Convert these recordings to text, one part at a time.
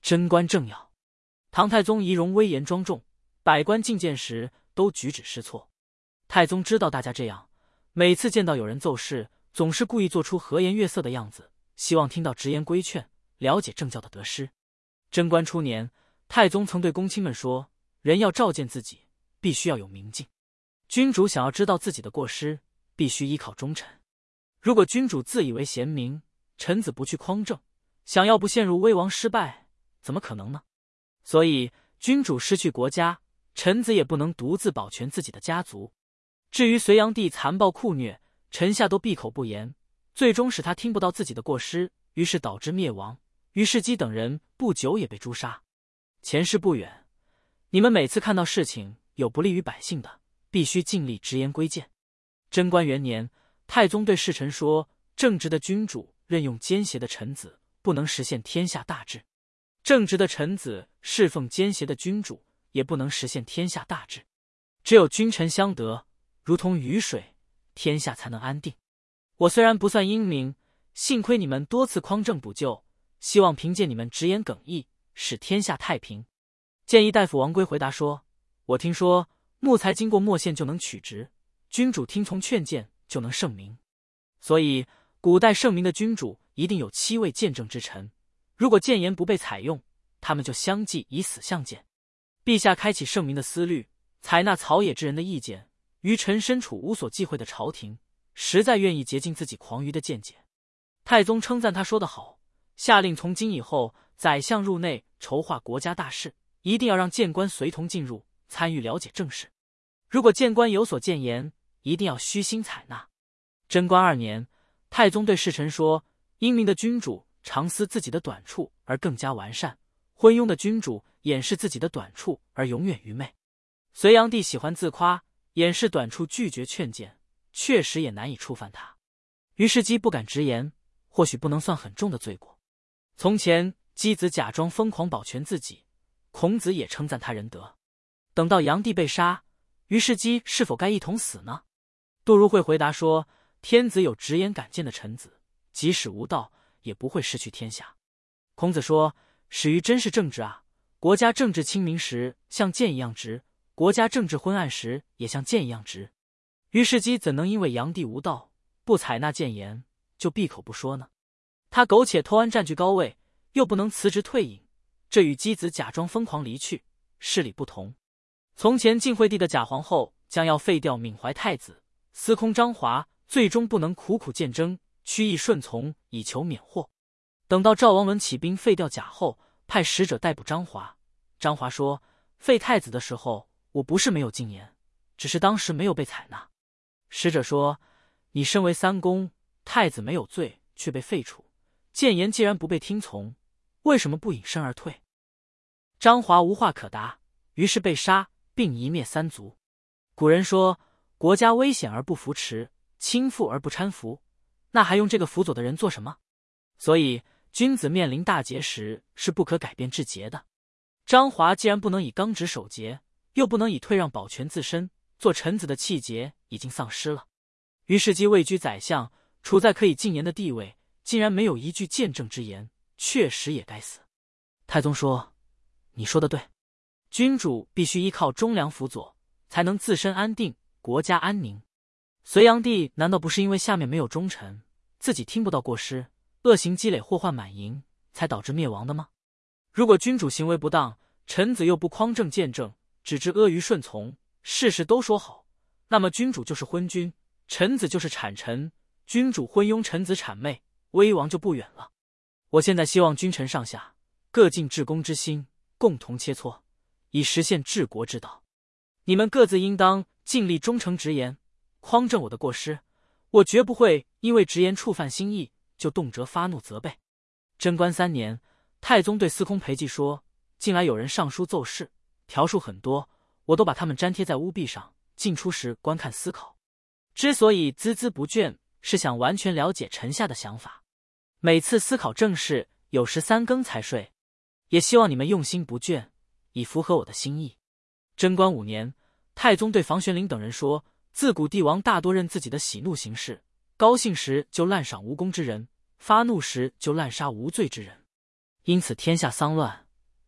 贞观政要。唐太宗仪容威严庄重，百官觐见时都举止失措。太宗知道大家这样，每次见到有人奏事，总是故意做出和颜悦色的样子，希望听到直言规劝，了解政教的得失。贞观初年，太宗曾对公卿们说，人要照见自己，必须要有明镜。君主想要知道自己的过失，必须依靠忠臣。如果君主自以为贤明，臣子不去匡正，想要不陷入危亡失败，怎么可能呢？所以君主失去国家，臣子也不能独自保全自己的家族。至于隋炀帝残暴酷虐，臣下都闭口不言，最终使他听不到自己的过失，于是导致灭亡。于世基等人不久也被诛杀。前事不远，你们每次看到事情有不利于百姓的，必须尽力直言规谏。贞观元年，太宗对侍臣说，正直的君主任用奸邪的臣子，不能实现天下大治；正直的臣子侍奉奸邪的君主，也不能实现天下大治。只有君臣相得，如同雨水，天下才能安定。我虽然不算英明，幸亏你们多次匡正补救，希望凭借你们直言耿毅，使天下太平。谏议大夫王圭回答说，我听说木材经过墨线就能取直，君主听从劝谏就能圣明。所以古代圣明的君主一定有7位见证之臣，如果谏言不被采用，他们就相继以死相见。陛下开启圣明的思虑，采纳曹野之人的意见，于臣身处无所忌讳的朝廷，实在愿意竭尽自己狂愚的见解。太宗称赞他说得好，下令从今以后，宰相入内筹划国家大事，一定要让谏官随同进入，参与了解政事。如果谏官有所谏言，一定要虚心采纳。贞观2年，太宗对侍臣说，英明的君主常思自己的短处而更加完善，昏庸的君主掩饰自己的短处而永远愚昧。隋炀帝喜欢自夸，掩饰短处，拒绝劝谏，确实也难以触犯他。于世基不敢直言，或许不能算很重的罪过。从前箕子假装疯狂保全自己，孔子也称赞他仁德。等到炀帝被杀，于世基是否该一同死呢？杜如晦回答说，天子有直言敢谏的臣子，即使无道，也不会失去天下。孔子说，始于真是正直啊，国家政治清明时像剑一样直，国家政治昏暗时也像剑一样直。于世基怎能因为炀帝无道，不采纳谏言，就闭口不说呢？他苟且偷安占据高位，又不能辞职退隐，这与箕子假装疯狂离去，事理不同。从前晋惠帝的假皇后将要废掉闵怀太子，司空张华最终不能苦苦谏争，屈意顺从以求免祸。等到赵王伦起兵废掉贾后，派使者逮捕张华。张华说，废太子的时候，我不是没有进言，只是当时没有被采纳。使者说，你身为三公，太子没有罪却被废除，谏言既然不被听从，为什么不隐身而退？张华无话可答，于是被杀，并夷灭3族。古人说，国家危险而不扶持，倾覆而不搀扶，那还用这个辅佐的人做什么？所以君子面临大节时是不可改变至节的。张华既然不能以刚直守节，又不能以退让保全自身，做臣子的气节已经丧失了。于世基位居宰相，处在可以进言的地位，竟然没有一句谏正之言，确实也该死。太宗说，你说的对，君主必须依靠忠良辅佐，才能自身安定，国家安宁。隋炀帝难道不是因为下面没有忠臣，自己听不到过失，恶行积累，祸患满盈，才导致灭亡的吗？如果君主行为不当，臣子又不匡正谏正，只知阿谀顺从，事事都说好，那么君主就是昏君，臣子就是谄臣，君主昏庸，臣子谄媚，危亡就不远了。我现在希望君臣上下各尽治公之心，共同切磋，以实现治国之道。你们各自应当尽力忠诚直言，匡正我的过失，我绝不会因为直言触犯心意就动辄发怒责备。贞观3年，太宗对司空裴寂说，近来有人上书奏事，条数很多，我都把它们粘贴在屋壁上，进出时观看思考。之所以孜孜不倦，是想完全了解臣下的想法。每次思考政事，有时3更才睡，也希望你们用心不倦，以符合我的心意。贞观5年，太宗对房玄龄等人说，自古帝王大多任自己的喜怒行事，高兴时就滥赏无功之人，发怒时就滥杀无罪之人，因此天下丧乱，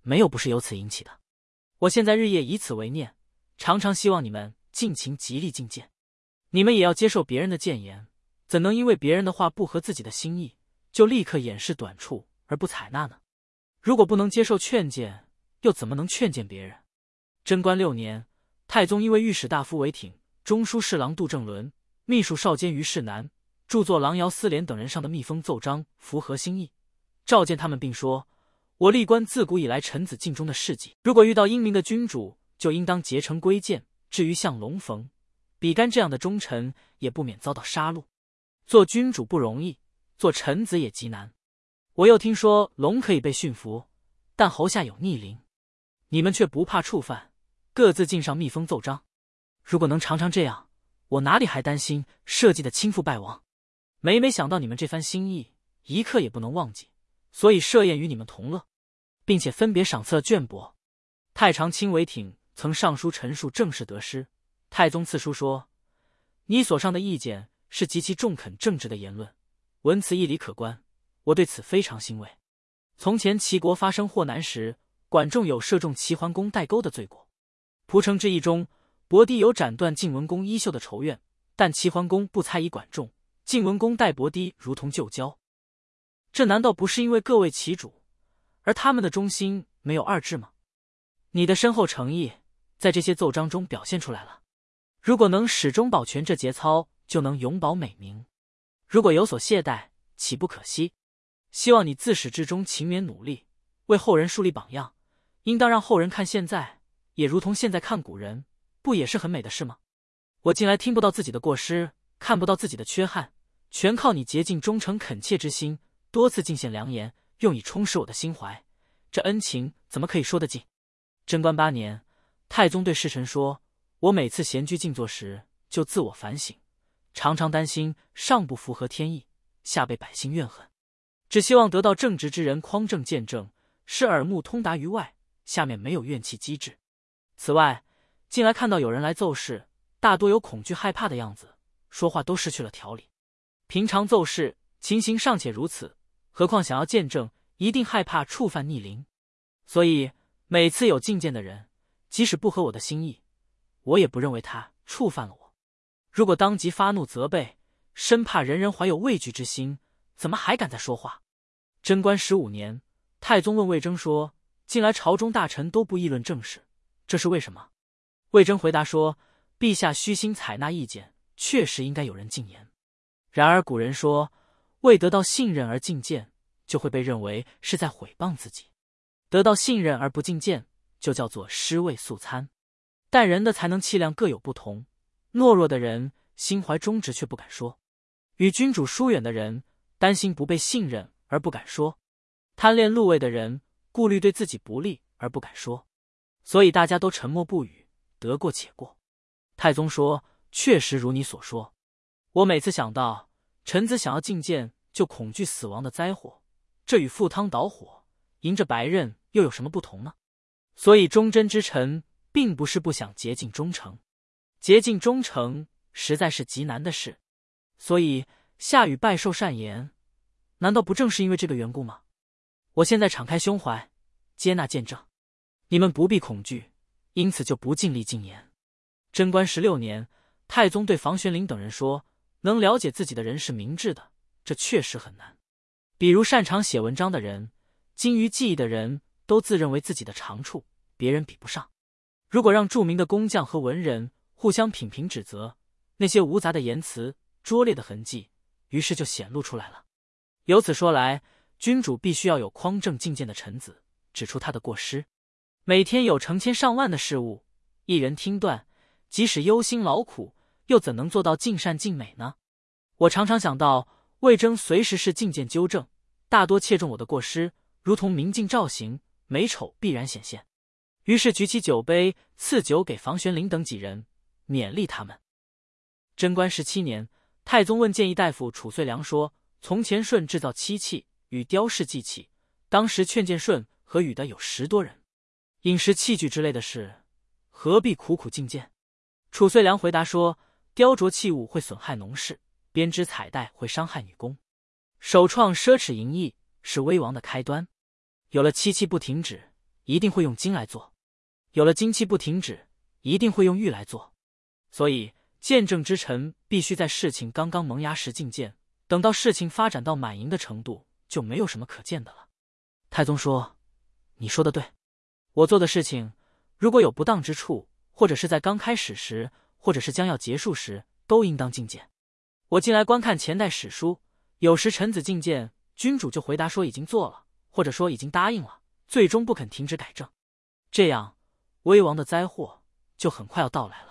没有不是由此引起的。我现在日夜以此为念，常常希望你们尽情极力进谏。你们也要接受别人的谏言，怎能因为别人的话不合自己的心意，就立刻掩饰短处而不采纳呢？如果不能接受劝谏，又怎么能劝谏别人？贞观6年，太宗因为御史大夫韦挺、中书侍郎杜正伦、秘书少监于世南、著作郎姚思廉等人上的密封奏章符合心意，召见他们，并说：我历观自古以来臣子尽忠的事迹，如果遇到英明的君主，就应当竭诚归谏。至于像龙逢、比干这样的忠臣，也不免遭到杀戮。做君主不容易，做臣子也极难。我又听说龙可以被驯服，但喉下有逆鳞，你们却不怕触犯，各自进上密封奏章。如果能常常这样，我哪里还担心社稷的倾覆败亡？每每想到你们这番心意，一刻也不能忘记，所以设宴与你们同乐，并且分别赏赐了绢帛。太常卿韦挺曾上书陈述政事得失，太宗赐书说：你所上的意见是极其中肯正直的言论，文辞义理可观，我对此非常欣慰。从前齐国发生祸难时，管仲有射中齐桓公代沟的罪过。蒲城之役中，伯堤有斩断晋文公衣袖的仇怨，但齐桓公不猜疑管仲，晋文公待伯堤如同旧交。这难道不是因为各位齐主，而他们的忠心没有二致吗？你的深厚诚意在这些奏章中表现出来了，如果能始终保全这节操，就能永保美名。如果有所懈怠，岂不可惜？希望你自始至终勤勉努力，为后人树立榜样，应当让后人看现在，也如同现在看古人，不也是很美的事吗？我近来听不到自己的过失，看不到自己的缺憾，全靠你竭尽忠诚恳切之心，多次进献良言，用以充实我的心怀，这恩情怎么可以说得尽？贞观8年，太宗对侍臣说：我每次闲居静坐时，就自我反省，常常担心上不符合天意，下被百姓怨恨，只希望得到正直之人匡正见证，使耳目通达于外，下面没有怨气机制。此外，近来看到有人来奏事，大多有恐惧害怕的样子，说话都失去了条理。平常奏事情形尚且如此，何况想要见证，一定害怕触犯逆鳞。所以每次有进谏的人，即使不合我的心意，我也不认为他触犯了我。如果当即发怒责备，生怕人人怀有畏惧之心，怎么还敢再说话？贞观15年，太宗问魏征说：近来朝中大臣都不议论政事，这是为什么？魏征回答说：陛下虚心采纳意见，确实应该有人进言。然而古人说，未得到信任而进谏，就会被认为是在毁谤自己；得到信任而不进谏，就叫做失位素餐。但人的才能气量各有不同，懦弱的人心怀忠直却不敢说，与君主疏远的人担心不被信任而不敢说，贪恋禄位的人顾虑对自己不利而不敢说，所以大家都沉默不语，得过且过。太宗说：确实如你所说，我每次想到臣子想要进谏就恐惧死亡的灾祸，这与赴汤蹈火迎着白刃又有什么不同呢？所以忠贞之臣并不是不想竭尽忠诚，竭尽忠诚实在是极难的事，所以下雨拜受善言，难道不正是因为这个缘故吗？我现在敞开胸怀，接纳见证，你们不必恐惧，因此就不尽力进言。贞观16年，太宗对房玄龄等人说：能了解自己的人是明智的，这确实很难。比如擅长写文章的人，精于记忆的人，都自认为自己的长处别人比不上。如果让著名的工匠和文人互相品评指责，那些无杂的言辞、拙劣的痕迹，于是就显露出来了。由此说来，君主必须要有匡正进谏的臣子，指出他的过失。每天有成千上万的事物，一人听断，即使忧心劳苦，又怎能做到尽善尽美呢？我常常想到，魏征随时是进谏纠正，大多切中我的过失，如同明镜照行，美丑必然显现。于是举起酒杯，赐酒给房玄龄等几人，勉励他们。贞观17年，太宗问谏议大夫褚遂良说：从前舜制造漆器与雕饰祭器，当时劝谏舜和禹的有10多人，饮食器具之类的事，何必苦苦进谏？褚遂良回答说：雕琢器物会损害农事，编织彩带会伤害女工，首创奢侈淫逸是危亡的开端。有了漆器不停止， 一定会用金来做；有了金气不停止，一定会用玉来做。所以见证之臣必须在事情刚刚萌芽时进谏，等到事情发展到满盈的程度，就没有什么可见的了。太宗说：“你说的对，我做的事情如果有不当之处，或者是在刚开始时，或者是将要结束时，都应当进谏。我近来观看前代史书，有时臣子进谏，君主就回答说已经做了，或者说已经答应了，最终不肯停止改正，这样危亡的灾祸就很快要到来了。”